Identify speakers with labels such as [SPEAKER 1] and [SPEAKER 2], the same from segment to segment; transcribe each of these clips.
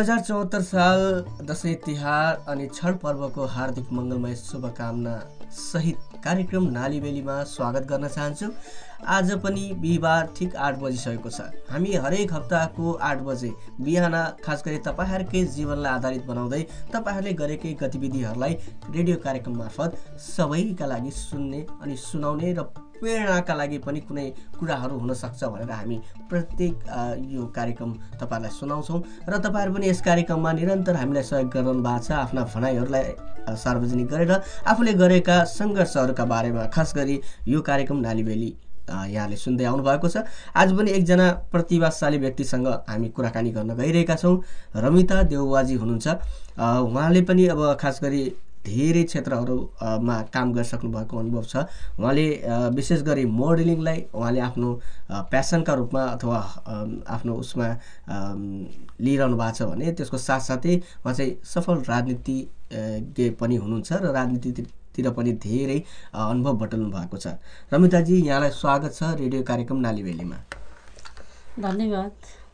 [SPEAKER 1] 2074 साल दशैं तिहार अनि छठ पर्वको हार्दिक मङ्गलमय शुभकामना सहित कार्यक्रम नालीबेलीमा स्वागत गर्न चाहन्छु। आज पनि बिहिबार ठिक 8 बजिसकेको छ। हामी हरेक हप्ताको 8 बजे बिहान खास गरी तपाईहरुकै जीवनलाई आधारित बनाउँदै तपाईहरुले गरेकै गतिविधिहरूलाई रेडियो कार्यक्रम मार्फत सबैका लागि सुन्ने अनि सुनाउने र प्रेरणाका लागि पनि कुनै कुराहरू हुन सक्छ भनेर हामी प्रत्येक यो कार्यक्रम तपाईहरुलाई सुनाउँछौं र तपाईहरु पनि यस कार्यक्रममा निरन्तर हामीलाई सहयोग गरिरहनु भएको छ। आफ्ना भनाइहरूलाई सार्वजनिक गरेर आफूले गरेका संघर्षहरूका बारेमा खास गरी यो कार्यक्रम नालीबेली यहाँले सुन्दै आउनु भएको छ। आज पनि एकजना प्रतिभाशाली व्यक्तिसँग हामी कुराकानी गर्न गइरहेका छौं। रमिता देउवाजी हुनुहुन्छ। उहाँले पनि अब खास गरी धेरै क्षेत्रहरूमा काम गरिसक्नु भएको अनुभव छ। उहाँले विशेष गरी मोडलिङलाई उहाँले आफ्नो प्यासनका रूपमा अथवा आफ्नो उसमा लिइरहनु भएको छ भने त्यसको साथसाथै उहाँ चाहिँ सफल राजनीतिज्ञ पनि हुनुहुन्छ र राजनीतितिर पनि धेरै अनुभव बटुल्नु भएको छ। रमिताजी, यहाँलाई स्वागत छ रेडियो कार्यक्रम नालीबेलीमा।
[SPEAKER 2] धन्यवाद।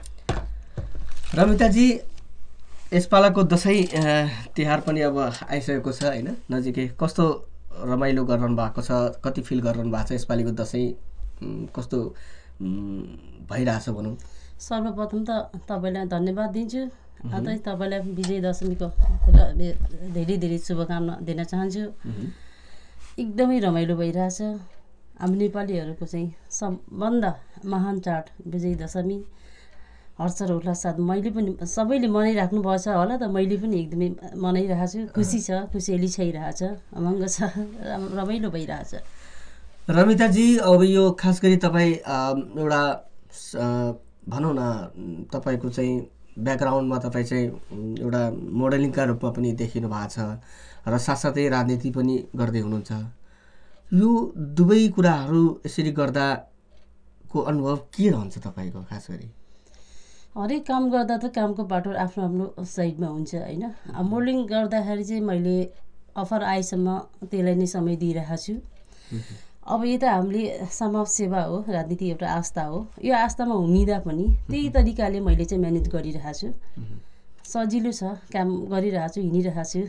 [SPEAKER 1] रमिताजी, यसपालाको दशैं तिहार पनि अब आइसकेको छ हैन, नजिकै। कस्तो रमाइलो गरिरहनु भएको छ, कति फिल गरिरहनु भएको छ यसपालिको दशैं कस्तो भइरहेछ भनौँ?
[SPEAKER 2] सर्वप्रथम त तपाईलाई धन्यवाद दिन्छु। तपाईलाई विजय दशमीको धेरै धेरै शुभकामना दिन चाहन्छु। एकदमै रमाइलो भइरहेछ। हामी नेपालीहरूको चाहिँ सबभन्दा महान चाड विजय दशमी। हर्ष र उल्लास साथ मैले पनि सबैले मनाइराख्नु भएको छ होला त, मैले पनि एकदमै मनाइरहेको छु। खुसी छ, खुसियाली छाइरहेछ, अमङ्ग छ, रमाइलो भइरहेछ।
[SPEAKER 1] रमिताजी, अब यो खास गरी तपाईँ एउटा भनौँ न, तपाईँको चाहिँ ब्याकग्राउन्डमा तपाईँ चाहिँ एउटा मोडलिङका रूपमा पनि देखिनु भएको छ र साथसाथै राजनीति पनि गर्दै हुनुहुन्छ। यो दुवै कुराहरू यसरी गर्दाको अनुभव के रहन्छ तपाईँको? खास गरी
[SPEAKER 2] हरेक काम गर्दा त कामको बाटो आफ्नो आफ्नो साइडमा हुन्छ होइन। मोडलिङ गर्दाखेरि चाहिँ मैले अफर आएसम्म त्यसलाई नै समय दिइरहेको छु। अब यता हामीले समाज सेवा हो, राजनीति एउटा आस्था हो। यो आस्थामा हुमिँदा पनि त्यही तरिकाले मैले चाहिँ म्यानेज गरिरहेको छु। सजिलो छ, काम गरिरहेको छु, हिँडिरहेको छु।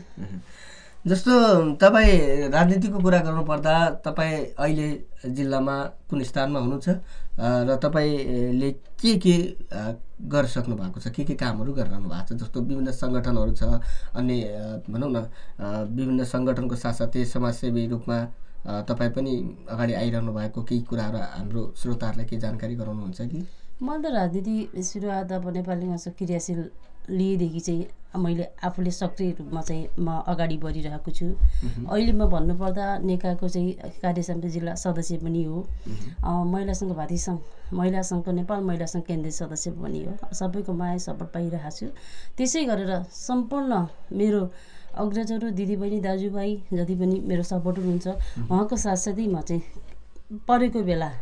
[SPEAKER 1] जस्तो तपाईँ राजनीतिको कुरा गर्नुपर्दा तपाईँ अहिले जिल्लामा कुन स्थानमा हुनुहुन्छ र तपाईँले के गरिसक्नु भएको छ, के कामहरू गरिरहनु भएको छ? जस्तो विभिन्न सङ्गठनहरू छ, अन्य भनौँ न विभिन्न सङ्गठनको साथसाथै समाजसेवी रूपमा तपाईँ पनि अगाडि आइरहनु भएको केही कुराहरू हाम्रो श्रोताहरूलाई के जानकारी गराउनुहुन्छ कि?
[SPEAKER 2] म त राजनीति सुरुवात अब नेपाली काङ्ग्रेसको क्रियाशील लिएदेखि चाहिँ मैले आफूले सक्रिय रूपमा चाहिँ म अगाडि बढिरहेको छु। अहिले म भन्नुपर्दा नेकाको चाहिँ कार्य समिति जिल्ला सदस्य पनि हो। महिला सङ्घ भाती सङ्घ, महिला सङ्घको नेपाल महिला सङ्घ केन्द्रीय सदस्य पनि हो। सबैको माया सपोर्ट पाइरहेको छु। त्यसै गरेर सम्पूर्ण मेरो अग्रजहरू, दिदीबहिनी, दाजुभाइ जति पनि मेरो सपोर्टर हुन्छ, उहाँको साथसाथै म चाहिँ परेको बेला,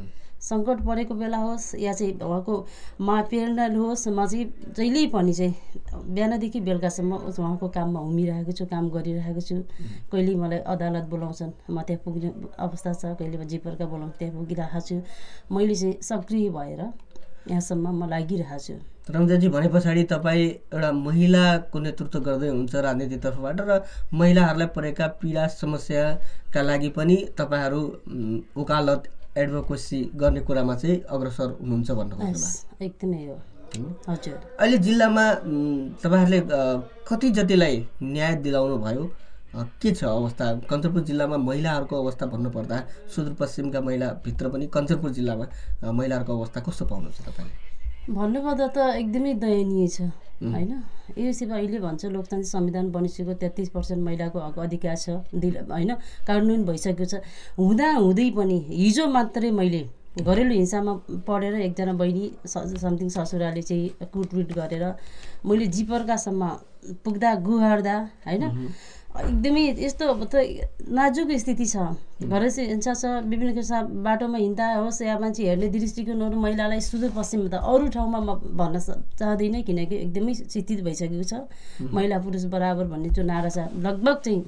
[SPEAKER 2] सङ्कट परेको बेला होस् या चाहिँ उहाँको प्रेरणाले होस्, म चाहिँ जहिल्यै पनि चाहिँ बिहानदेखि बेलुकासम्म उहाँको काममा हुमिरहेको छु, काम गरिरहेको छु। कहिले मलाई अदालत बोलाउँछन्, म त्यहाँ पुग्ने अवस्था छ, कहिले जिपरका बोलाउँछ, त्यहाँ पुगिरहेको छु। मैले चाहिँ सक्रिय भएर यहाँसम्म म लागिरहेको छु।
[SPEAKER 1] रमिताजी, भने पछाडि तपाईँ एउटा महिलाको नेतृत्व गर्दै हुनुहुन्छ राजनीति तर्फबाट र महिलाहरूलाई परेका पीडा समस्याका लागि पनि तपाईँहरू वकालत एडभोकेसी गर्ने कुरामा चाहिँ अग्रसर हुनुहुन्छ भन्नु खोज्नुभयो?
[SPEAKER 2] एकदमै हो हजुर।
[SPEAKER 1] अहिले जिल्लामा तपाईँहरूले कति जतिलाई न्याय दिलाउनु भयो? के छ अवस्था? कञ्चनपुर जिल्लामा महिलाहरूको अवस्था भन्नुपर्दा सुदूरपश्चिमका महिलाभित्र पनि कञ्चनपुर जिल्लामा महिलाहरूको अवस्था कस्तो पाउनुहुन्छ तपाईँले?
[SPEAKER 2] भन्नुपर्दा त एकदमै दयनीय छ होइन। यो सेवा अहिले भन्छ लोकतान्त्रिक संविधान बनिसक्यो, 33% महिलाको हक अधिकार छ होइन, कानुन भइसकेको छ। हुँदै पनि हिजो मात्रै मैले घरेलु हिंसामा पढेर एकजना बहिनी समथिङ ससुराले चाहिँ कुटपिट गरेर मैले जिपरकासम्म पुग्दा गुहार्दा होइन, एकदमै यस्तो त नाजुक स्थिति छ। घरेलु हिंसा छ, विभिन्न किसिम बाटोमा हिँड्दा होस् या मान्छे हेर्ने दृष्टिकोणहरू महिलालाई सुदूरपश्चिम त अरू ठाउँमा म भन्न चाहदिनँ, किनकि एकदमै शिथिल भइसकेको छ। महिला पुरुष बराबर भन्ने जो नारा छ लगभग चाहिँ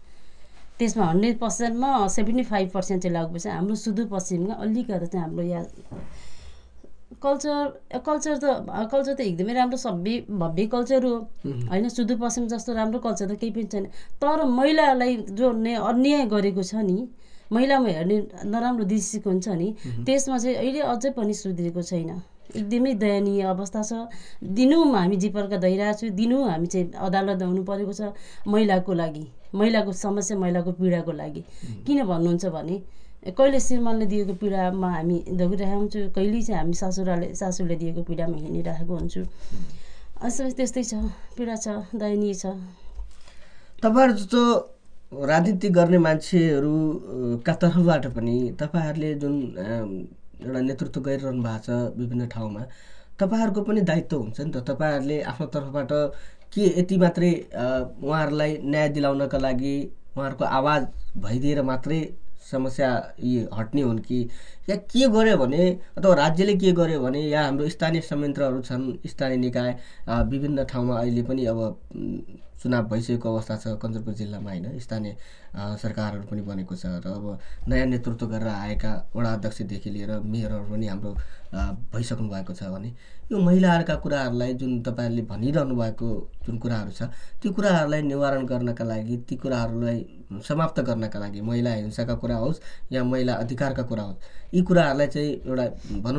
[SPEAKER 2] त्यसमा 100%मा 75% चाहिँ लागु पर्छ। हाम्रो सुदूरपश्चिममा अलिकति चाहिँ हाम्रो यहाँ कल्चर त एकदमै राम्रो सभ्य भव्य कल्चर हो होइन। सुदूरपश्चिम जस्तो राम्रो कल्चर त केही पनि छैन। तर महिलालाई जो अन्याय गरेको छ नि, महिलामा हेर्ने नराम्रो दृष्टिकोण छ नि, त्यसमा चाहिँ अहिले अझै पनि सुध्रेको छैन। एकदमै दयनीय अवस्था छ। दिनौँ हामी जिपर्का धइरहेको छु, दिनौँ हामी चाहिँ अदालत आउनु परेको छ महिलाको लागि, महिलाको समस्या, महिलाको पीडाको लागि। किन भन्नुहुन्छ भने कहिले श्रीमानले दिएको पीडामा हामी दौडिरहेको हुन्छु, कहिले चाहिँ हामी सासूले दिएको पीडामा हिँडिरहेको हुन्छु। त्यस्तै छ, पीडा छ, दयनीय छ।
[SPEAKER 1] तपाईँहरू जस्तो राजनीति गर्ने मान्छेहरूका तर्फबाट पनि तपाईँहरूले जुन एउटा नेतृत्व गरिरहनु भएको छ विभिन्न ठाउँमा, तपाईँहरूको पनि दायित्व हुन्छ नि त। तपाईँहरूले आफ्नो तर्फबाट के यति मात्रै उहाँहरूलाई न्याय दिलाउनका लागि उहाँहरूको आवाज भइदिएर मात्रै समस्या हट्ने हुन् कि, या के गर्यो भने, अथवा राज्यले के गर्यो भने, या हाम्रो स्थानीय संयन्त्रहरू छन्, स्थानीय निकाय विभिन्न ठाउँमा अहिले पनि अब चुनाव भइसकेको अवस्था छ कञ्चनपुर जिल्लामा होइन। स्थानीय सरकारहरू पनि बनेको छ र अब नयाँ नेतृत्व गरेर आएका वडा अध्यक्षदेखि लिएर मेयरहरू पनि हाम्रो भइसक्नु भएको छ भने यो महिलाहरूका कुराहरूलाई जुन तपाईँहरूले भनिरहनु भएको जुन कुराहरू छ, त्यो कुराहरूलाई निवारण गर्नका लागि, ती कुराहरूलाई समाप्त गर्नका लागि, महिला हिंसाका कुरा होस् या महिला अधिकारका कुरा होस्, यी कुराहरूलाई चाहिँ एउटा भनौँ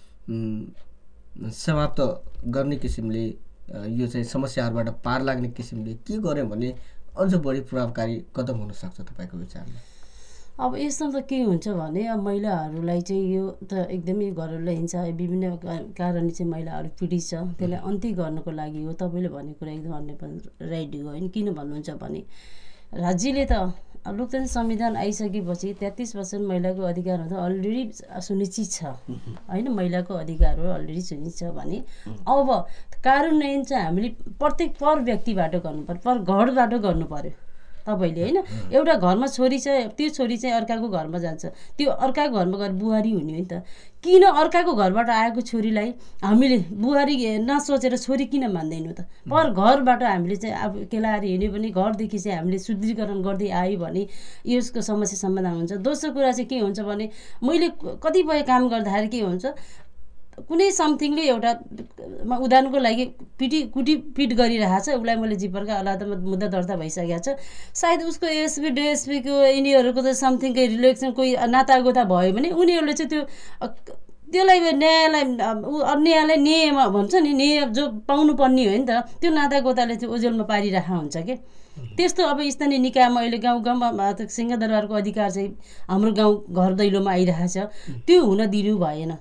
[SPEAKER 1] न समाप्त गर्ने किसिमले, यो चाहिँ समस्याहरूबाट पार लाग्ने किसिमले के गर्यो भने अझ बढी प्रभावकारी कदम हुनसक्छ तपाईँको विचारमा?
[SPEAKER 2] अब यसमा त के हुन्छ भने अब महिलाहरूलाई चाहिँ यो त एकदमै घरहरूलाई हिंसा विभिन्न कारणले चाहिँ महिलाहरू पीडित छ, त्यसलाई अन्त्य गर्नको लागि हो। तपाईँले भनेको कुरा एकदम 100% राइट हो होइन। किन भन्नुहुन्छ भने राज्यले त लोकतान्त्रिक संविधान आइसकेपछि 33% महिलाको अधिकार हुँदा अलरेडी सुनिश्चित छ होइन। महिलाको अधिकारहरू अलरेडी सुनिश्चित छ भने अब कार्यान्वयन चाहिँ हामीले प्रत्येक पर व्यक्तिबाट गर्नु पर्यो, पर घरबाट गर्नु पर्यो। तपाईँले होइन, एउटा घरमा छोरी छ, त्यो छोरी चाहिँ अर्काको घरमा जान्छ, त्यो अर्काको घरमा गएर बुहारी हुने हो नि त। किन अर्काको घरबाट आएको छोरीलाई हामीले बुहारी नसोचेर छोरी किन मान्दैनौँ त? पर घरबाट हामीले चाहिँ अब केलाएर हिँड्यो भने, घरदेखि चाहिँ हामीले शुद्धिकरण गर्दै आयो भने यसको समस्या समाधान हुन्छ। दोस्रो कुरा चाहिँ के हुन्छ भने मैले कतिपय काम गर्दाखेरि के हुन्छ, कुनै समथिङले एउटा उदाहरणको लागि कुटिपिट गरिरहेको छ, उसलाई मैले जिपरका अदालतमा मुद्दा दर्ता भइसकेको छ, सायद उसको एसपी डिएसपीको यिनीहरूको त समथिङकै रिलेसन कोही नातागोता भयो भने उनीहरूले चाहिँ त्यसलाई न्यायलाई न्यायमा भन्छ नि, न्याय जो पाउनुपर्ने हो नि त, त्यो नातागोताले चाहिँ ओझेलमा पारिरहेको हुन्छ कि। त्यस्तो अब स्थानीय निकायमा अहिले गाउँमा सिंहदरबारको अधिकार चाहिँ हाम्रो गाउँ घर दैलोमा आइरहेछ, त्यो हुन दिनु भएन।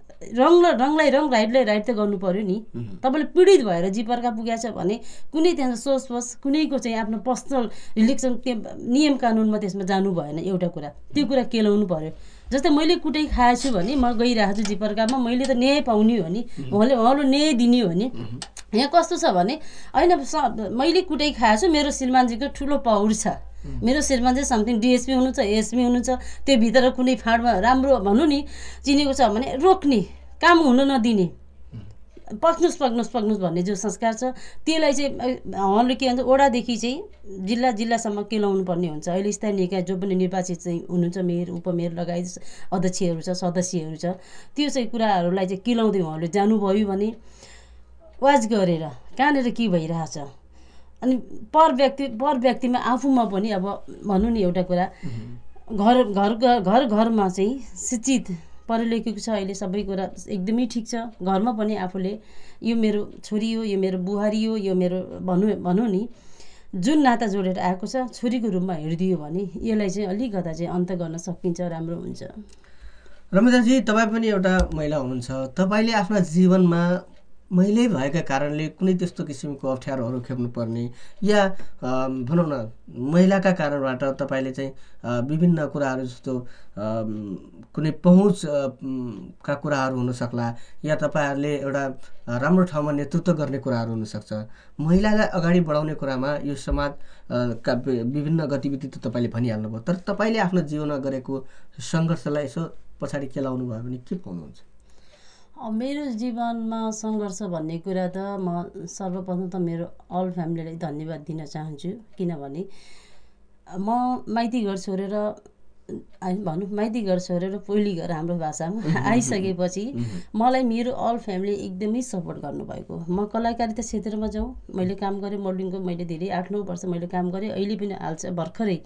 [SPEAKER 2] रङलाई रङ, राइटलाई राइट त गर्नु पर्यो नि। तपाईँले पीडित भएर जिपरका पुगेको छ भने कुनै त्यहाँ सोचपोस कुनैको चाहिँ आफ्नो पर्सनल रिलेसन नियम कानुनमा त्यसमा जानु भएन। एउटा कुरा त्यो कुरा केलाउनु पर्यो। जस्तै मैले कुटै खाएछु भने म गइरहेको छु जिपरकामा, मैले त न्याय पाउने हो नि, उहाँले न्याय दिने हो नि। यहाँ कस्तो छ भने होइन, मैले कुटै खाएछु, मेरो श्रीमानजीको ठुलो पौड छ, मेरो श्रीमान चाहिँ समथिङ डिएसपी हुनुहुन्छ, एसपी हुनुहुन्छ, त्यो भित्र कुनै फाँडमा राम्रो भनौँ नि चिनेको छ भने रोक्ने, काम हुन नदिने, पक्नुहोस् भन्ने जो संस्कार छ त्यसलाई चाहिँ उहाँले के भन्छ वडादेखि चाहिँ जिल्लासम्म केलाउनु पर्ने हुन्छ। अहिले स्थानीय निकाय जो पनि निर्वाचित चाहिँ हुनुहुन्छ, मेयर उपमेयर लगायत अध्यक्षहरू छ, सदस्यहरू छ, त्यो चाहिँ कुराहरूलाई चाहिँ केलाउँदै उहाँहरूले जानुभयो भने वाच गरेर कहाँनिर के भइरहेछ, अनि पर व्यक्तिमा आफूमा पनि अब भनौँ नि एउटा कुरा, घरमा चाहिँ शिक्षित पढे लेखेको छ, अहिले सबै कुरा एकदमै ठिक छ, घरमा पनि आफूले यो मेरो छोरी हो, यो मेरो बुहारी हो, यो मेरो भनौँ नि जुन नाता जोडेर आएको छ छोरीको रूपमा हेरिदियो भने यसलाई चाहिँ अलिकता चाहिँ अन्त गर्न सकिन्छ, राम्रो हुन्छ।
[SPEAKER 1] रमिताजी, तपाईँ पनि एउटा महिला हुनुहुन्छ, तपाईँले आफ्ना जीवनमा महिला भएका कारणले कुनै त्यस्तो किसिमको अप्ठ्यारोहरू खेप्नुपर्ने या भनौँ न महिलाका कारणबाट तपाईँले चाहिँ विभिन्न कुराहरू जस्तो कुनै पहुँच का कुराहरू हुनसक्ला, या तपाईँहरूले एउटा राम्रो ठाउँमा नेतृत्व गर्ने कुराहरू हुनसक्छ। महिलालाई अगाडि बढाउने कुरामा यो समाज का विभिन्न गतिविधि त तपाईँले भनिहाल्नुभयो, तर तपाईँले आफ्नो जीवनमा गरेको सङ्घर्षलाई यसो पछाडि केलाउनु भयो भने के पाउनुहुन्छ?
[SPEAKER 2] मेरो जीवनमा सङ्घर्ष भन्ने कुरा त म सर्वप्रथम त मेरो अल फ्यामिलीलाई धन्यवाद दिन चाहन्छु। किनभने म माइती घर छोडेर भनौँ माइती घर छोडेर पहिली घर हाम्रो भाषामा आइसकेपछि मलाई मेरो अल फ्यामिली एकदमै सपोर्ट गर्नुभएको। म कलाकारिता क्षेत्रमा जाउँ, मैले काम गरेँ मोडलिङको, मैले धेरै 8-9 वर्ष मैले काम गरेँ। अहिले पनि हाल चाहिँ भर्खरै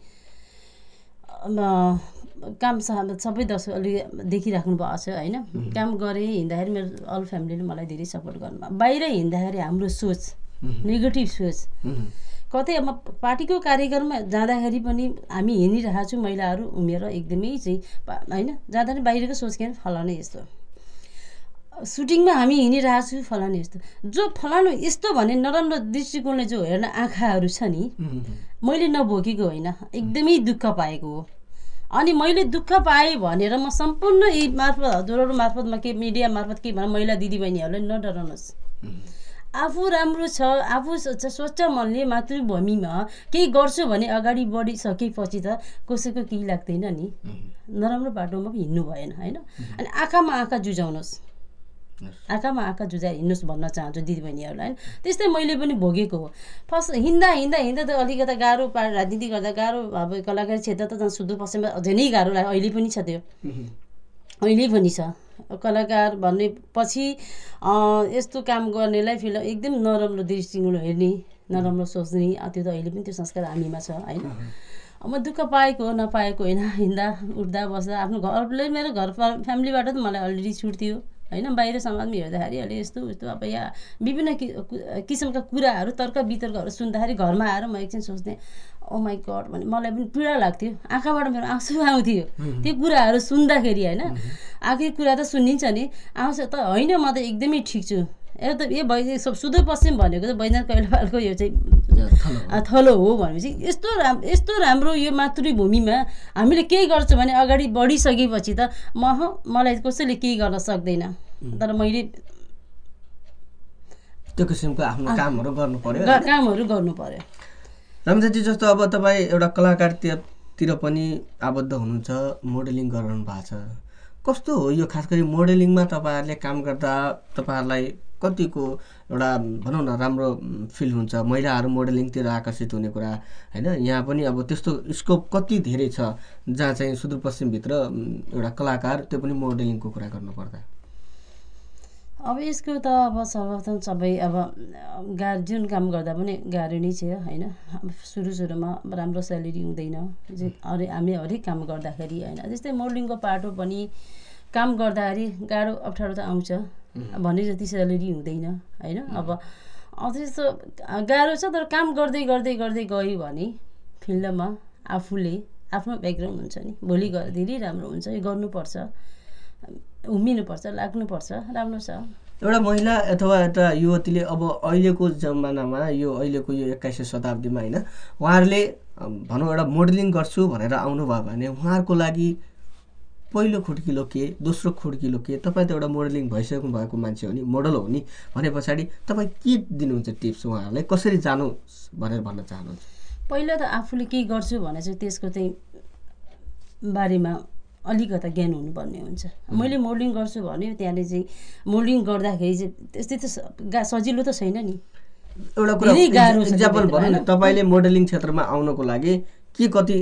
[SPEAKER 2] काम सबै दर्शक अलि देखिराख्नु भएको छ होइन। काम गरेँ हिँड्दाखेरि मेरो अल फ्यामिलीले मलाई धेरै सपोर्ट गर्नुभयो। बाहिर हिँड्दाखेरि हाम्रो सोच नेगेटिभ सोच, कतै अब पार्टीको कार्यक्रममा जाँदाखेरि पनि हामी हिँडिरहेको छौँ महिलाहरू उमेर एकदमै चाहिँ होइन, जाँदा पनि बाहिरको सोच के फलाने यस्तो, सुटिङमा हामी हिँडिरहेको छु फलाने यस्तो, जो फलानु यस्तो भने नराम्रो दृष्टिकोणले जो हेर्न आँखाहरू छ नि, मैले नभोगेको होइन, एकदमै दुःख पाएको हो। अनि मैले दुःख पाएँ भनेर म सम्पूर्ण यी मार्फत हजुरहरू मार्फतमा के मिडिया मार्फत के भने महिला दिदीबहिनीहरूलाई नडराउनुहोस्। आफू राम्रो छ, आफू स्वच्छ मनले मातृभूमिमा केही गर्छु भने अगाडि बढिसकेपछि त कसैको केही लाग्दैन नि, नराम्रो बाटोमा पनि हिँड्नु भएन होइन। अनि आँखामा आँखा जुझाउनुहोस्, आँखामा आँखा जुझाएर हिँड्नुहोस् भन्न चाहन्छु दिदीबहिनीहरूलाई होइन। त्यस्तै मैले पनि भोगेको हो। फर्स्ट हिँड्दा त अलिकता गाह्रो राजनीति गर्दा गाह्रो, अब कलाकारी क्षेत्र त झन् सुदूरपश्चिममा अझै नै गाह्रो लाग्यो, अहिले पनि छ त्यो, अहिले पनि छ। कलाकार भन्ने पछि यस्तो काम गर्नेलाई फिल्म एकदम नराम्रो दृष्टिकोण हेर्ने, नराम्रो सोच्ने, त्यो त अहिले पनि त्यो संस्कार हामीमा छ होइन। म दुःख पाएको हो, नपाएको होइन। हिँड्दा उठ्दा बस्दा आफ्नो घरले, मेरो घर फ्यामिलीबाट त मलाई अलरेडी छुट थियो होइन। बाहिर समाजमा हेर्दाखेरि अहिले यस्तो उस्तो अब यहाँ विभिन्न किसिमका कुराहरू तर्क वितर्कहरू सुन्दाखेरि घरमा आएर म एकछिन सोच्थेँ, ओ माई गड भने मलाई पनि पीडा लाग्थ्यो, आँखाबाट मेरो आँसु आउँथ्यो त्यो कुराहरू सुन्दाखेरि होइन। आखिर कुरा त सुनिन्छ नि, आउँछ त होइन, म त एकदमै ठिक छु। एउटा त यो सुदूरपश्चिम भनेको चाहिँ बैजनाथ कैलालीको यो चाहिँ थलो हो भनेपछि यस्तो राम्रो यो मातृभूमिमा हामीले केही गर्छौँ भने अगाडि बढिसकेपछि त मलाई कसैले केही गर्न सक्दैन। तर मैले
[SPEAKER 1] त्यो किसिमको आफ्नो कामहरू गर्नु पर्यो,
[SPEAKER 2] कामहरू गर्नु पर्यो।
[SPEAKER 1] रमजाजी जस्तो अब तपाईँ एउटा कलाकारतिर पनि आबद्ध हुनुहुन्छ, मोडलिङ गराउनु भएको छ, कस्तो हो यो? खास गरी मोडलिङमा तपाईँहरूले काम गर्दा तपाईँहरूलाई कतिको एउटा भनौँ न राम्रो फिल हुन्छ? महिलाहरू मोडलिङतिर आकर्षित हुने कुरा होइन, यहाँ पनि अब त्यस्तो स्कोप कति धेरै छ जहाँ चाहिँ सुदूरपश्चिमभित्र एउटा कलाकार त्यो पनि मोडलिङको कुरा गर्नुपर्दा?
[SPEAKER 2] अब यसको त अब सर्वप्रथम सबै अब जुन काम गर्दा पनि गाह्रो नै छ होइन। सुरुमा राम्रो स्यालेरी हुँदैन, हामी हरेक काम गर्दाखेरि होइन। त्यस्तै मोडलिङको पाटो पनि काम गर्दाखेरि गाह्रो अप्ठ्यारो त आउँछ, भने जति स्यालेरी हुँदैन होइन। अब त्यस्तो गाह्रो छ, तर काम गर्दै गर्दै गर्दै गयो भने फिल्डमा आफूले आफ्नो ब्याकग्राउन्ड हुन्छ नि, भोलि गएर धेरै राम्रो हुन्छ। यो गर्नुपर्छ, उभिनुपर्छ, लाग्नुपर्छ, राम्रो छ।
[SPEAKER 1] एउटा महिला अथवा एउटा युवतीले अब अहिलेको जमानामा यो अहिलेको यो 21औं शताब्दीमा होइन, उहाँहरूले भनौँ एउटा मोडलिङ गर्छु भनेर आउनुभयो भने उहाँहरूको लागि पहिलो खुड्किलो के, दोस्रो खुड्किलो के? तपाईँ त एउटा मोडलिङ भइसक्नु भएको मान्छे हो नि, मोडल हो नि, भने पछाडि तपाईँ के दिनुहुन्छ टिप्स उहाँहरूलाई, कसरी जानु भनेर भन्न चाहनुहुन्छ?
[SPEAKER 2] पहिला त आफूले केही गर्छु भने चाहिँ त्यसको चाहिँ बारेमा अलिकता ज्ञान हुनुपर्ने हुन्छ। मैले मोडलिङ गर्छु भने त्यहाँले चाहिँ मोडलिङ गर्दाखेरि चाहिँ त्यस्तै त सजिलो त छैन नि,
[SPEAKER 1] एउटा कुरा इक्जाम्पल भनौँ न, तपाईँले मोडलिङ क्षेत्रमा आउनको लागि के कति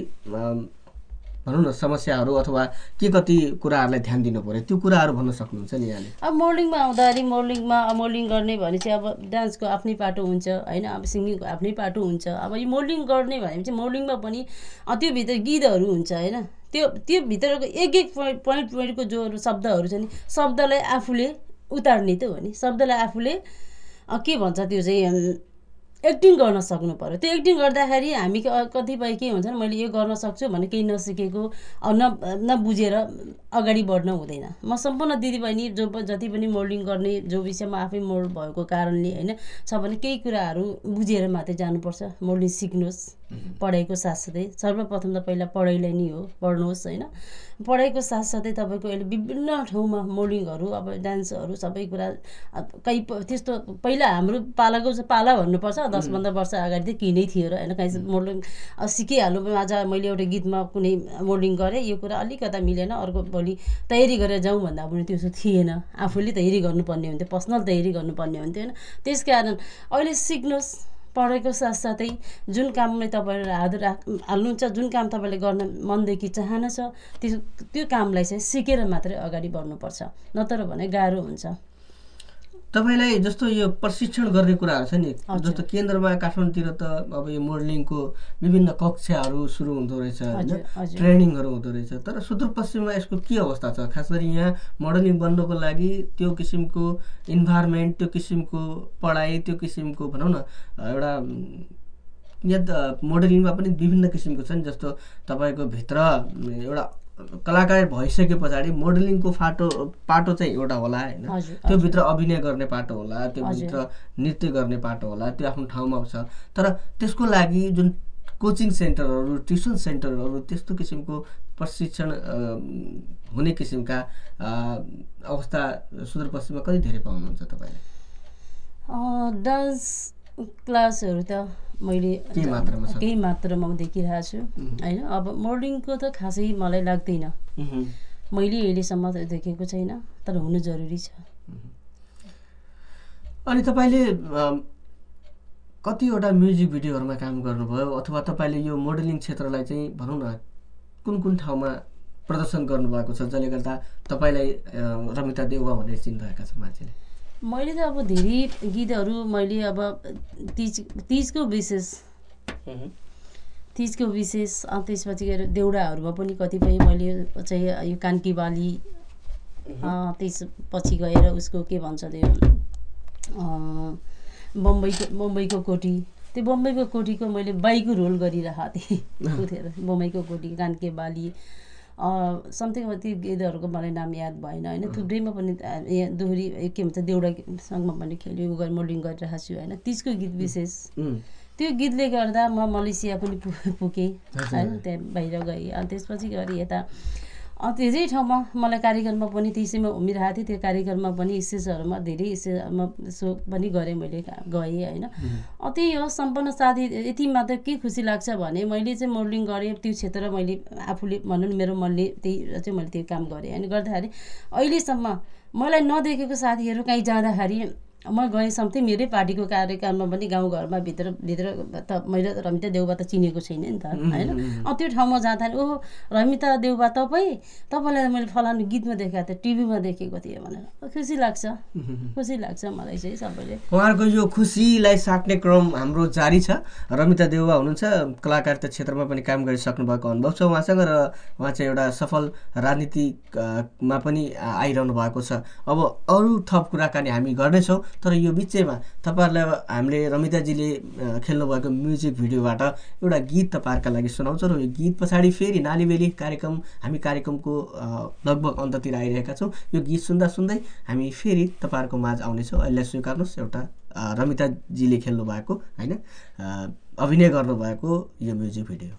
[SPEAKER 1] भनौँ न समस्याहरू अथवा के कति कुराहरूलाई ध्यान दिनु पर्यो, त्यो कुराहरू भन्न सक्नुहुन्छ नि यहाँले?
[SPEAKER 2] अब मोडलिङमा आउँदाखेरि मोडलिङ गर्ने भने चाहिँ अब डान्सको आफ्नै पाटो हुन्छ होइन, अब सिङ्गिङको आफ्नै पाटो हुन्छ। अब यो मोडलिङ गर्ने भने चाहिँ मोडलिङमा पनि त्योभित्र गीतहरू हुन्छ होइन, त्यो भित्रको एक पोइन्टको जो शब्दहरू छ नि, शब्दलाई आफूले उतार्ने त हो नि, शब्दलाई आफूले के भन्छ त्यो चाहिँ एक्टिङ गर्न सक्नु पर्यो। त्यो एक्टिङ गर्दाखेरि हामी कतिपय के हुन्छ, मैले यो गर्न सक्छु भने केही नसिकेको नबुझेर अगाडि बढ्न हुँदैन। म सम्पूर्ण दिदीबहिनी जति पनि मोडलिङ गर्ने जो विषयमा आफै मोडल भएको कारणले होइन छ भने केही कुराहरू बुझेर मात्रै जानुपर्छ। मोडलिङ सिक्नुहोस् पढाइको साथसाथै, सर्वप्रथम त पहिला पढाइलाई नै हो, पढ्नुहोस् होइन। पढाइको साथसाथै तपाईँको अहिले विभिन्न ठाउँमा मोडलिङहरू अब डान्सहरू सबै कुरा कहीँ त्यस्तो पहिला हाम्रो पाला भन्नुपर्छ 10-15 वर्ष अगाडि त किनै थियो र होइन, कहीँ मोडलिङ सिकिहाल्नु। आज मैले एउटा गीतमा कुनै मोडलिङ गरेँ, यो कुरा अलिकता मिलेन, अर्को भोलि तयारी गरेर जाउँ भन्दा पनि त्यो थिएन, आफूले तयारी गर्नुपर्ने हुन्थ्यो, पर्सनल तयारी गर्नुपर्ने हुन्थ्यो होइन। त्यस कारण अहिले सिक्नुहोस्, पढेको साथसाथै जुन कामले तपाईँले हाल्नुहुन्छ, जुन काम तपाईँले गर्न मनदेखि चाहना छ त्यो कामलाई चाहिँ सिकेर मात्रै अगाडि बढ्नुपर्छ, नत्र भने गाह्रो हुन्छ।
[SPEAKER 1] तपाईँलाई जस्तो यो प्रशिक्षण गर्ने कुराहरू छ नि, जस्तो केन्द्रमा काठमाडौँतिर त अब यो मोडलिङको विभिन्न कक्षाहरू सुरु हुँदो रहेछ होइन, ट्रेनिङहरू हुँदो रहेछ, तर सुदूरपश्चिममा यसको के अवस्था छ? खास गरी यहाँ मोडलिङ बन्नको लागि त्यो किसिमको इन्भाइरोमेन्ट, त्यो किसिमको पढाइ, त्यो किसिमको भनौँ न एउटा यहाँ मोडलिङमा पनि विभिन्न किसिमको छ नि, जस्तो तपाईँको भित्र एउटा कलाकार भइसके पछाडि मोडलिङको पाटो चाहिँ एउटा होला होइन, त्यो भित्र अभिनय गर्ने पाटो होला, त्यो भित्र नृत्य गर्ने पाटो होला, त्यो आफ्नो ठाउँमा छ। तर त्यसको लागि जुन कोचिङ सेन्टरहरू, ट्युसन सेन्टरहरू, त्यस्तो किसिमको प्रशिक्षण हुने किसिमका अवस्था सुदूरपश्चिममा कति धेरै पाउनुहुन्छ तपाईँले?
[SPEAKER 2] डान्स क्लासहरू त मैले केही मात्रामा देखिरहेको छु होइन। अब मोडलिङको त खासै मलाई लाग्दैन, मैले अहिलेसम्म देखेको छैन, तर हुनु जरुरी छ।
[SPEAKER 1] अनि तपाईँले कतिवटा म्युजिक भिडियोहरूमा काम गर्नुभयो, अथवा तपाईँले यो मोडलिङ क्षेत्रलाई चाहिँ भनौँ न कुन कुन ठाउँमा प्रदर्शन गर्नुभएको छ जसले गर्दा तपाईँलाई रमिता देउवा भनेर चिन्नुभएका छ मान्छेले?
[SPEAKER 2] मैले त अब धेरै गीतहरू मैले अब तिजको विशेष त्यसपछि गएर देउडाहरूमा पनि कतिपय मैले चाहिँ यो कान्की बाली, त्यसपछि गएर उसको के भन्छ त्यो बम्बईको कोठी, त्यो बम्बईको कोठीको मैले बाईको रोल गरिरहेको थिएँ उठेर, बम्बईको कोठी, कान्की बाली समथिङ। अब त्यो गीतहरूको मलाई नाम याद भएन होइन, थुप्रैमा पनि यहाँ दोहोरी के भन्छ देउडासँगमा पनि खेल्यो मोडलिङ गरिरहेको छु होइन। तिजको गीत विशेष, त्यो गीतले गर्दा म मलेसिया पनि पुगेँ होइन, त्यहाँ बाहिर गएँ। अनि त्यसपछि गएर यता धेरै ठाउँमा मलाई कार्यक्रममा पनि त्यसैमा उमिरहेको थिएँ, त्यो कार्यक्रममा पनि स्टेजहरूमा धेरै स्टेजमा सो पनि गरेँ, मैले गएँ होइन। त्यही हो सम्पूर्ण साथी। यति मात्र के खुसी लाग्छ भने मैले चाहिँ मोडलिङ गरेँ, त्यो क्षेत्र मैले आफूले भनौँ न मेरो मनले त्यही चाहिँ मैले त्यो काम गरेँ अनि गर्दाखेरि अहिलेसम्म मलाई नदेखेको साथीहरू कहीँ जाँदाखेरि म गएँ समथिङ मेरै पार्टीको कार्यक्रममा पनि गाउँघरमा भित्र त मैले रमिता देउवा त चिनेको छैन नि त होइन। त्यो ठाउँमा जाँदाखेरि ओहो रमिता देउवा तपाईँलाई मैले फलानु गीतमा देखाएको थिएँ, टिभीमा देखेको थिएँ भनेर खुसी लाग्छ मलाई चाहिँ। सबैले
[SPEAKER 1] उहाँहरूको यो खुसीलाई साट्ने क्रम हाम्रो जारी छ। रमिता देउवा हुनुहुन्छ, कलाकारिता क्षेत्रमा पनि काम गरिसक्नु भएको अनुभव छ उहाँसँग, र उहाँ चाहिँ एउटा सफल राजनीतिमा पनि आइरहनु भएको छ। अब अरू थप कुराकानी हामी गर्नेछौँ, तर यो बिचैमा तपाईँहरूलाई हामीले रमिताजीले खेल्नुभएको म्युजिक भिडियोबाट एउटा गीत तपाईँहरूका लागि सुनाउँछौँ, र यो गीत पछाडि फेरि नालीबेली हामी कार्यक्रमको लगभग अन्ततिर आइरहेका छौँ। यो गीत सुन्दा सुन्दै हामी फेरि तपाईँहरूको माझ आउनेछौँ। अहिले स्वीकार्नुहोस् एउटा रमिताजीले खेल्नुभएको होइन, अभिनय गर्नुभएको यो म्युजिक भिडियो।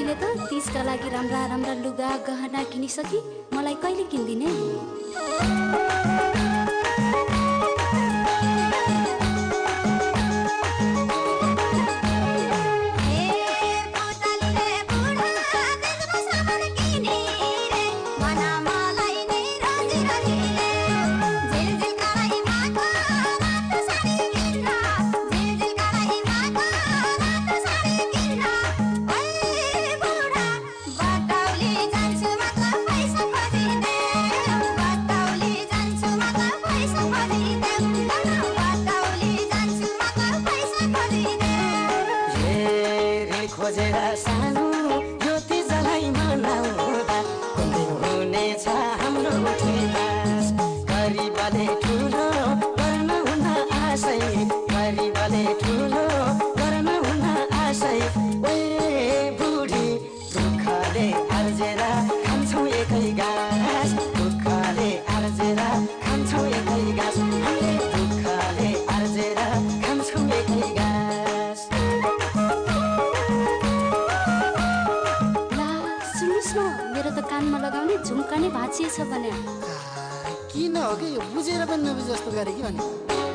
[SPEAKER 3] तिमीले त त्यसका लागि राम्रा राम्रा लुगा गहना किनिसकी मलाई कहिले किन्दिने? झुम्का नै भाँचिएछ भने
[SPEAKER 4] किन हो कि यो बुझेर पनि नबुझे जस्तो गरे कि भने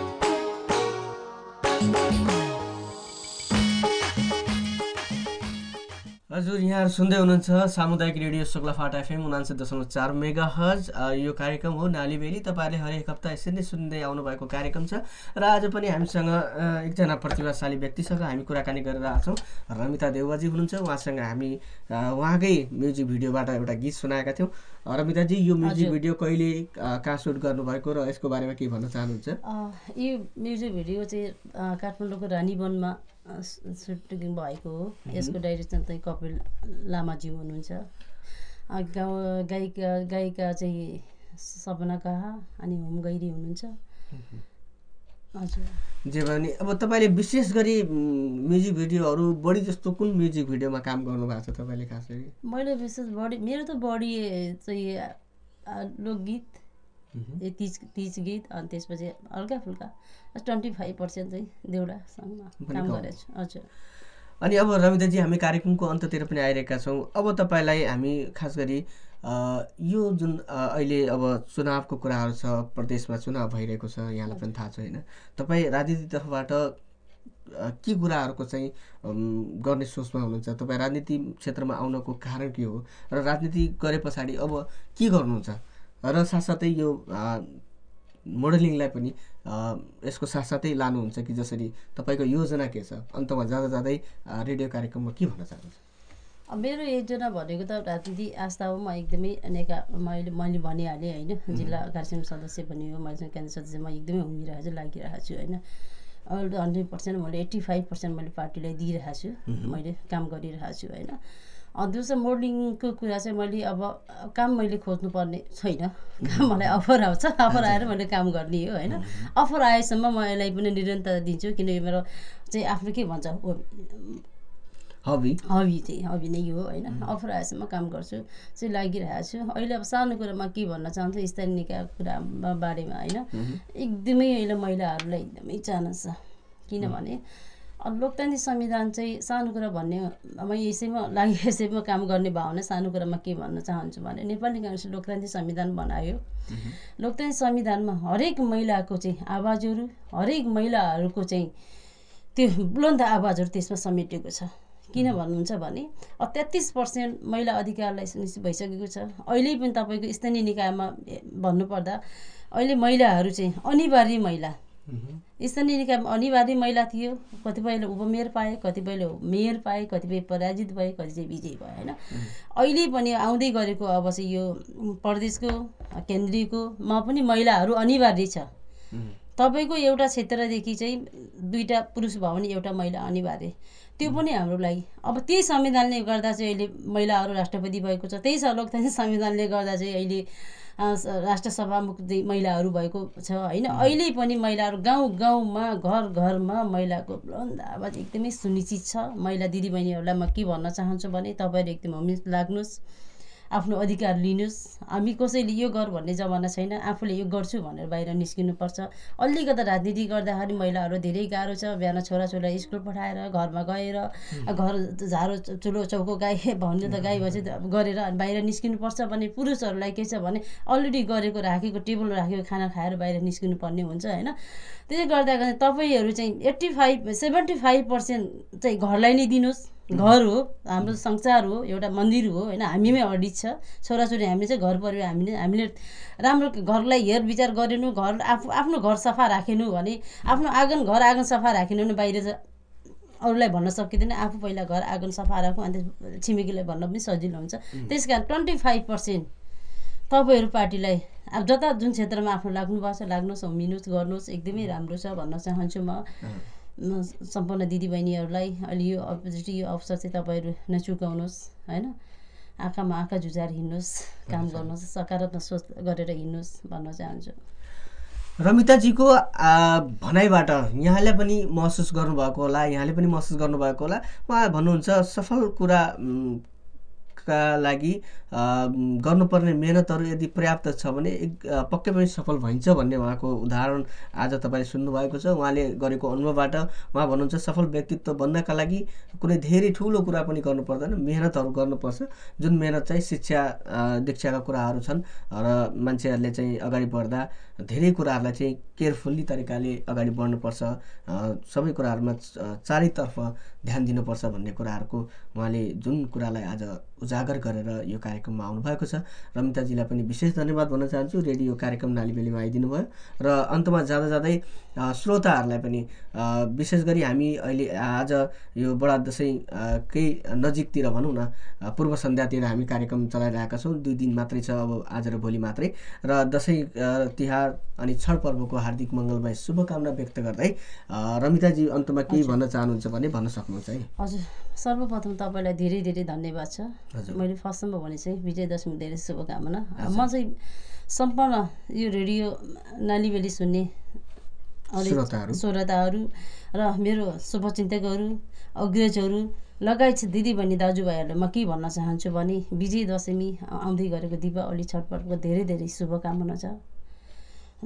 [SPEAKER 1] हजुर यहाँहरू सुन्दै हुनुहुन्छ सामुदायिक रेडियो शुक्लाफाटा एफएम 99.4 मेगाहर्ज। यो कार्यक्रम हो नालीबेली। तपाईँहरूले हरेक हप्ता यसरी नै सुन्दै आउनुभएको कार्यक्रम छ र आज पनि हामीसँग एकजना प्रतिभाशाली व्यक्तिसँग हामी कुराकानी गरेर आएको छौँ। रमिता देउवाजी हुनुहुन्छ, उहाँसँग हामी उहाँकै म्युजिक भिडियोबाट एउटा गीत सुनाएका थियौँ। रमिताजी, यो म्युजिक भिडियो कहिले कहाँ सुट गर्नुभएको र यसको बारेमा के भन्न चाहनुहुन्छ?
[SPEAKER 2] यो म्युजिक भिडियो चाहिँ काठमाडौँको रानीवनमा सुटिङ भएको हो। यसको डाइरेक्सन चाहिँ कपिल लामाज्यू हुनुहुन्छ। गायिका चाहिँ सपना काहा अनि होम गैरी हुनुहुन्छ। हजुर
[SPEAKER 1] जे भने अब तपाईँले विशेष गरी म्युजिक भिडियोहरू बढी जस्तो कुन म्युजिक भिडियोमा काम गर्नुभएको छ तपाईँले खास गरी?
[SPEAKER 2] मैले विशेष बढी मेरो त बढी चाहिँ लोकगीत, तीज गीत, अनि त्यसपछि हल्का फुल्का 25% चाहिँ देउडा सङ्गमा काम गरेको छु। हजुर।
[SPEAKER 1] अनि अब रमिताजी, हामी कार्यक्रमको अन्ततिर पनि आइरहेका छौँ। अब तपाईँलाई हामी खास गरी यो जुन अहिले अब चुनावको कुराहरू छ, प्रदेशमा चुनाव भइरहेको छ, यहाँलाई पनि थाहा छ होइन? तपाईँ राजनीतितर्फबाट के कुराहरूको चाहिँ गर्ने सोचमा हुनुहुन्छ? तपाईँ राजनीति क्षेत्रमा आउनको कारण के हो र राजनीति गरे पछाडि अब के गर्नुहुन्छ र साथसाथै यो मोडलिङलाई पनि यसको साथसाथै लानुहुन्छ कि जसरी तपाईँको योजना के छ? अन्तमा जाँदा जाँदै रेडियो कार्यक्रममा के भन्न चाहनुहुन्छ?
[SPEAKER 2] मेरो योजना भनेको त राजनीति आस्था हो। म एकदमै मैले भनिहालेँ होइन, जिल्ला कार्यसमिति सदस्य पनि हो, मैले केन्द्र सदस्य म एकदमै हुमिरहेको छु, लागिरहेको छु होइन। 100% मैले 85% मैले पार्टीलाई दिइरहेको छु, मैले काम गरिरहेको छु होइन। दोस्रो मोडलिङको कुरा चाहिँ मैले अब काम मैले खोज्नुपर्ने छैन, काम मलाई अफर आउँछ, अफर आएर मैले काम गर्ने हो होइन। अफर आएसम्म म यसलाई पनि निरन्तरता दिन्छु, किनकि मेरो चाहिँ आफ्नो के भन्छ हबी नै हो होइन। अफर आएसम्म काम गर्छु चाहिँ लागिरहेको छु। अहिले अब सानो कुरामा के भन्न चाहन्छु, स्थानीय निकायको कुरा बारेमा होइन, एकदमै अहिले महिलाहरूलाई एकदमै चाहना छ। किनभने लोकतान्त्रिक संविधान चाहिँ सानो कुरा भन्ने म यसैमा काम गर्ने भावना सानो कुरामा के भन्न चाहन्छु भने, नेपाली काङ्ग्रेसले लोकतान्त्रिक संविधान बनायो। लोकतान्त्रिक संविधानमा हरेक महिलाको चाहिँ आवाजहरू, हरेक महिलाहरूको चाहिँ त्यो बुलन्द आवाजहरू त्यसमा समेटिएको छ। किन भन्नुहुन्छ भने 33% महिला अधिकारलाई सुनिश्चित भइसकेको छ। अहिले पनि तपाईँको स्थानीय निकायमा भन्नुपर्दा अहिले महिलाहरू चाहिँ अनिवार्य महिला, स्थानीय निकायमा अनिवार्य महिला थियो। कतिपयले उपमेयर पाए, कतिपयले मेयर पाए, कतिपय पराजित भए, कति चाहिँ विजयी भए होइन। अहिले पनि आउँदै गरेको अब चाहिँ यो प्रदेशको केन्द्रीयकोमा पनि महिलाहरू अनिवार्य छ। तपाईँको एउटा क्षेत्रदेखि चाहिँ 2टा पुरुष भयो भने एउटा महिला अनिवार्य, त्यो पनि हाम्रो लागि। अब त्यही संविधानले गर्दा चाहिँ अहिले महिलाहरू राष्ट्रपति भएको छ, त्यही लोकतान्त्रिक संविधानले गर्दा चाहिँ अहिले राष्ट्रसभामुख महिलाहरू भएको छ होइन। अहिले पनि महिलाहरू गाउँ गाउँमा, घर घरमा महिलाको बुलन्द आवाज एकदमै सुनिश्चित छ। महिला दिदीबहिनीहरूलाई म के भन्न चाहन्छु भने, तपाईँहरू एकदम हामी लाग्नुहोस्, आफ्नो अधिकार लिनुहोस्। हामी कसैले यो गर भन्ने जमाना छैन, आफूले यो गर्छु भनेर बाहिर निस्किनुपर्छ। अलिकति राजनीति गर्दाखेरि महिलाहरू धेरै गाह्रो छ। बिहान छोराछोरीलाई स्कुल पठाएर घरमा गएर घर झाडो चुलो चौको गाई भन्ने त गाई भएपछि गरेर बाहिर निस्किनुपर्छ भने पुरुषहरूलाई के छ भने अलरेडी गरेको राखेको टेबल राखेको खाना खाएर बाहिर निस्किनु पर्ने हुन्छ होइन। त्यसले गर्दा तपाईँहरू चाहिँ 75% चाहिँ घरलाई नै दिनुहोस्। घर हो, हाम्रो संसार हो, एउटा मन्दिर हो होइन, हामीमै अडिट छ। छोराछोरी हामीले चाहिँ घर परिवार हामीले राम्रो घरलाई हेरविचार गरेनौँ, घर आफ्नो घर सफा राखेनौँ भने, आफ्नो घर आँगन सफा राखेनौँ भने बाहिर अरूलाई भन्न सकिँदैन। आफू पहिला घर आँगन सफा राखौँ, अन्त छिमेकीलाई भन्न पनि सजिलो हुन्छ। त्यस कारण 25% तपाईँहरू पार्टीलाई अब जुन क्षेत्रमा आफ्नो लाग्नु भएको छ लाग्नुहोस्, उम्मिनुहोस्, गर्नुहोस्, एकदमै राम्रो छ भन्न चाहन्छु म सम्पूर्ण दिदीबहिनीहरूलाई। अहिले यो अपर्च्युनिटी यो अवसर चाहिँ तपाईँहरू नचुकाउनुहोस् होइन। आँखामा आँखा जुझाएर हिँड्नुहोस्, काम गर्नुहोस्, सकारात्मक सोच गरेर हिँड्नुहोस् भन्न चाहन्छु।
[SPEAKER 1] रमिताजीको भनाइबाट यहाँले पनि महसुस गर्नुभएको होला, यहाँले पनि महसुस गर्नुभएको होला। उहाँ भन्नुहुन्छ सफल कुरा का लागि गर्नुपर्ने मेहनतहरू यदि पर्याप्त छ भने पक्कै पनि सफल भइन्छ भन्ने उहाँको उदाहरण आज तपाईँले सुन्नुभएको छ। उहाँले गरेको अनुभवबाट उहाँ भन्नुहुन्छ सफल व्यक्तित्व बन्नका लागि कुनै धेरै ठुलो कुरा पनि गर्नु पर्दैन, मेहनतहरू गर्नुपर्छ। जुन मेहनत चाहिँ शिक्षा दीक्षाका कुराहरू छन् र मान्छेहरूले चाहिँ अगाडि बढ्दा धेरै कुराहरूलाई चाहिँ केयरफुल्ली तरिकाले अगाडि बढ्नुपर्छ, सबै कुराहरूमा चारैतर्फ ध्यान दिनुपर्छ भन्ने कुराहरूको उहाँले जुन कुरालाई आज उजागर गरेर यो कार्यक्रममा आउनुभएको छ। रमिताजीलाई पनि विशेष धन्यवाद भन्न चाहन्छु, रेडियो कार्यक्रम नालीबेलीमा आइदिनु भयो। र अन्तमा जाँदा जाँदै श्रोताहरूलाई पनि विशेष गरी हामी अहिले आज यो बडा दसैँ केही नजिकतिर भनौँ न पूर्व सन्ध्यातिर हामी कार्यक्रम चलाइरहेका छौँ। 2 दिन मात्रै छ अब, आज र भोलि मात्रै। र दसैँ तिहार अनि छठ पर्वको हार्दिक मङ्गलमय शुभकामना व्यक्त गर्दै रमिताजी अन्तमा केही भन्न चाहनुहुन्छ भने भन्न सक्नुहुन्छ है।
[SPEAKER 2] हजुर, सर्वप्रथम तपाईँलाई धेरै धेरै धन्यवाद छ। मैले फर्स्टमा भने चाहिँ विजयदशमी धेरै शुभकामना। म चाहिँ सम्पूर्ण यो रेडियो नालीबेली सुन्ने श्रोताहरू र मेरो शुभचिन्तकहरू, अग्रजहरू लगायत दिदीबहिनी दाजुभाइहरूलाई म के भन्न चाहन्छु भने विजय दशमी आउँदै गरेको दीपावली छठ पर्वको धेरै धेरै शुभकामना छ र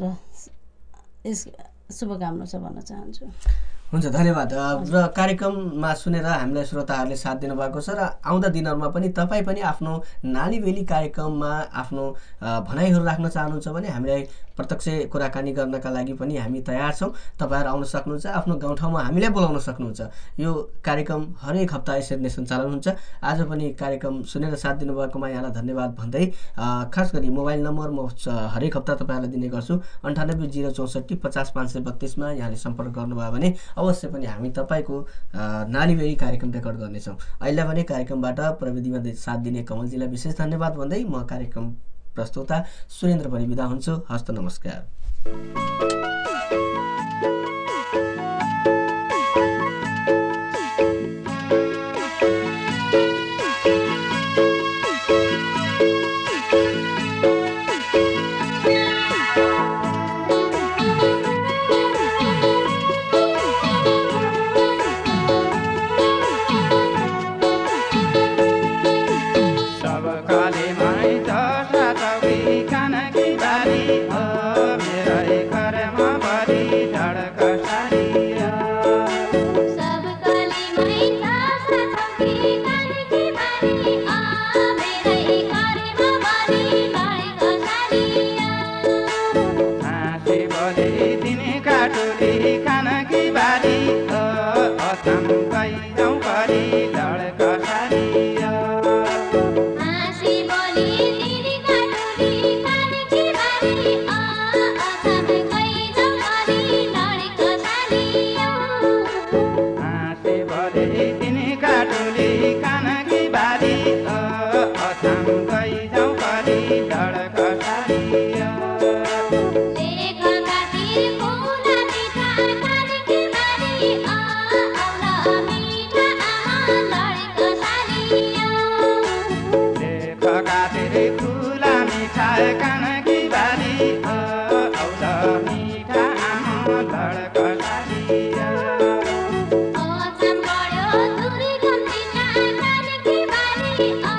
[SPEAKER 2] यस शुभकामना छ भन्न चाहन्छु।
[SPEAKER 1] हुन्छ, धन्यवाद। र कार्यक्रममा सुनेर हामीलाई श्रोताहरूले साथ दिनुभएको छ र आउँदा दिनहरूमा पनि तपाईँ पनि आफ्नो नालीबेली कार्यक्रममा आफ्नो भनाइहरू राख्न चाहनुहुन्छ भने हामीलाई प्रत्यक्ष कुराकानी गर्नका लागि पनि हामी तयार छौँ। तपाईँहरू आउन सक्नुहुन्छ, आफ्नो गाउँठाउँमा हामीलाई बोलाउन सक्नुहुन्छ। यो कार्यक्रम हरेक हप्ता यसरी नै सञ्चालन हुन्छ। आज पनि कार्यक्रम सुनेर साथ दिनुभएकोमा यहाँलाई धन्यवाद भन्दै खास गरी मोबाइल नम्बर म हरेक हप्ता तपाईँहरूलाई दिने गर्छु 98 064 50 532 मा यहाँले सम्पर्क गर्नुभयो भने अवश्य पनि हामी तपाईँको नालीबेली कार्यक्रम रेकर्ड गर्नेछौँ। अहिले भने कार्यक्रमबाट प्रविधिमा साथ दिने कमलजीलाई विशेष धन्यवाद भन्दै म कार्यक्रम प्रस्तोता सुरेन्द्र पनि बिदा हुन्छु। हस्त नमस्कार।
[SPEAKER 3] Oh